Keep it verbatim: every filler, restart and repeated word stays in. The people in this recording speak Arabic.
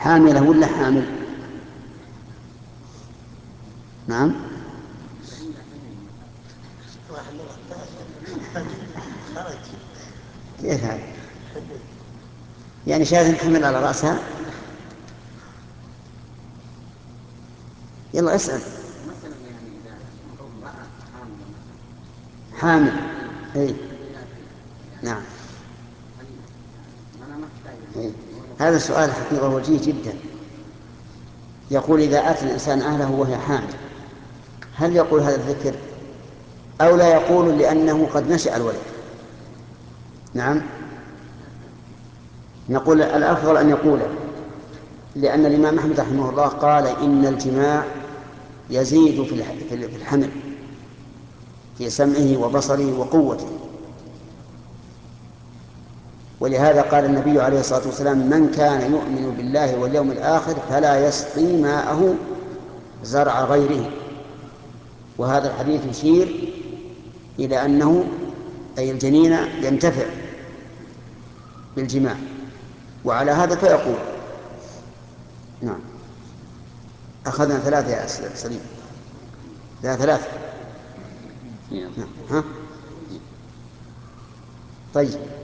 حاملة ولا حامل؟ نعم. كيف هذا؟ يعني شاة حمل على رأسها؟ يلا اسأل. حامل. اي نعم. إيه. هذا السؤال حقيقة وجيه جدا. يقول إذا أتى الإنسان أهله وهي حامل هل يقول هذا الذكر أو لا يقول لأنه قد نشأ الولد؟ نعم، نقول الأفضل أن يقوله، لأن الإمام أحمد رحمه الله قال إن الجماع يزيد في الحمل في سمعه وبصره وقوته. ولهذا قال النبي عليه الصلاة والسلام من كان يؤمن بالله واليوم الآخر فلا يسقي ماءه زرع غيره. وهذا الحديث يشير إلى أنه أي الجنين ينتفع بالجماع، وعلى هذا فيقول. نعم. أخذنا ثلاثة يا سليم. لا ثلاثة. نعم. ها؟ طيب.